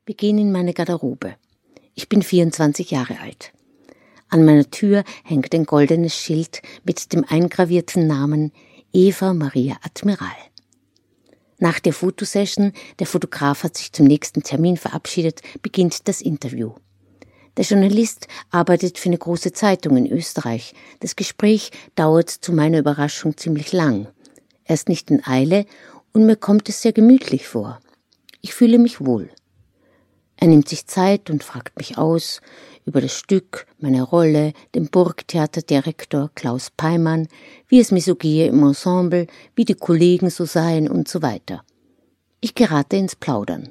Wir gehen in meine Garderobe. Ich bin 24 Jahre alt. An meiner Tür hängt ein goldenes Schild mit dem eingravierten Namen Eva Maria Admiral. Nach der Fotosession, der Fotograf hat sich zum nächsten Termin verabschiedet, beginnt das Interview. Der Journalist arbeitet für eine große Zeitung in Österreich. Das Gespräch dauert zu meiner Überraschung ziemlich lang. Er ist nicht in Eile und mir kommt es sehr gemütlich vor. Ich fühle mich wohl. Er nimmt sich Zeit und fragt mich aus über das Stück, meine Rolle, den Burgtheaterdirektor Klaus Peimann, wie es mir so gehe im Ensemble, wie die Kollegen so seien und so weiter. Ich gerate ins Plaudern.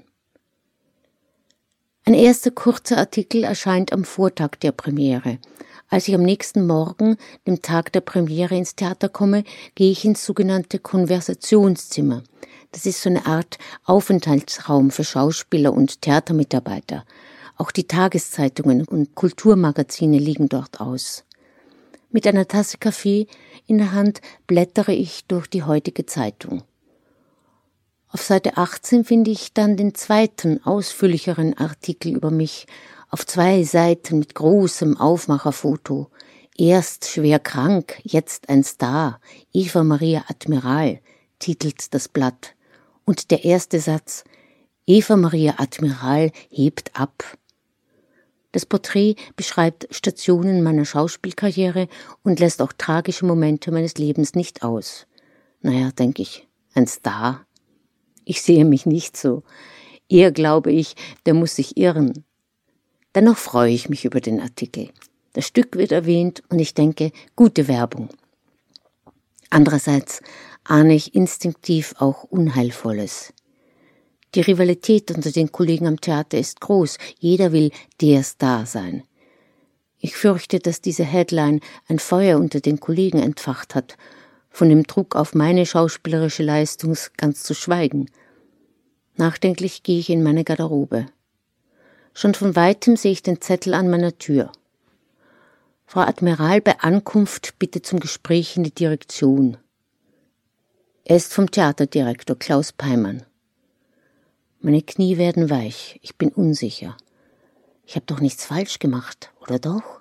Ein erster kurzer Artikel erscheint am Vortag der Premiere. Als ich am nächsten Morgen, dem Tag der Premiere, ins Theater komme, gehe ich ins sogenannte Konversationszimmer. Das ist so eine Art Aufenthaltsraum für Schauspieler und Theatermitarbeiter. Auch die Tageszeitungen und Kulturmagazine liegen dort aus. Mit einer Tasse Kaffee in der Hand blättere ich durch die heutige Zeitung. Auf Seite 18 finde ich dann den zweiten, ausführlicheren Artikel über mich, auf 2 Seiten mit großem Aufmacherfoto. Erst schwer krank, jetzt ein Star, Eva Maria Admiral, titelt das Blatt. Und der erste Satz, Eva Maria Admiral hebt ab. Das Porträt beschreibt Stationen meiner Schauspielkarriere und lässt auch tragische Momente meines Lebens nicht aus. Naja, denke ich, ein Star? Ich sehe mich nicht so. Eher glaube ich, der muss sich irren. Dennoch freue ich mich über den Artikel. Das Stück wird erwähnt und ich denke, gute Werbung. Andererseits ahne ich instinktiv auch Unheilvolles. Die Rivalität unter den Kollegen am Theater ist groß. Jeder will der Star sein. Ich fürchte, dass diese Headline ein Feuer unter den Kollegen entfacht hat, von dem Druck auf meine schauspielerische Leistung ganz zu schweigen. Nachdenklich gehe ich in meine Garderobe. Schon von Weitem sehe ich den Zettel an meiner Tür. Frau Admiral, bei Ankunft bitte zum Gespräch in die Direktion. Er ist vom Theaterdirektor Klaus Peimann. Meine Knie werden weich, ich bin unsicher. Ich habe doch nichts falsch gemacht, oder doch?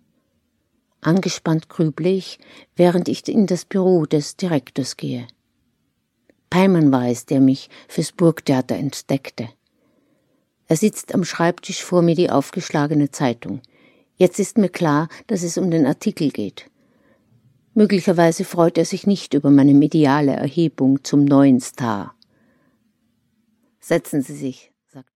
Angespannt grüble ich, während ich in das Büro des Direktors gehe. Peimann war es, der mich fürs Burgtheater entdeckte. Er sitzt am Schreibtisch, vor mir die aufgeschlagene Zeitung. Jetzt ist mir klar, dass es um den Artikel geht. Möglicherweise freut er sich nicht über meine mediale Erhebung zum neuen Star. Setzen Sie sich,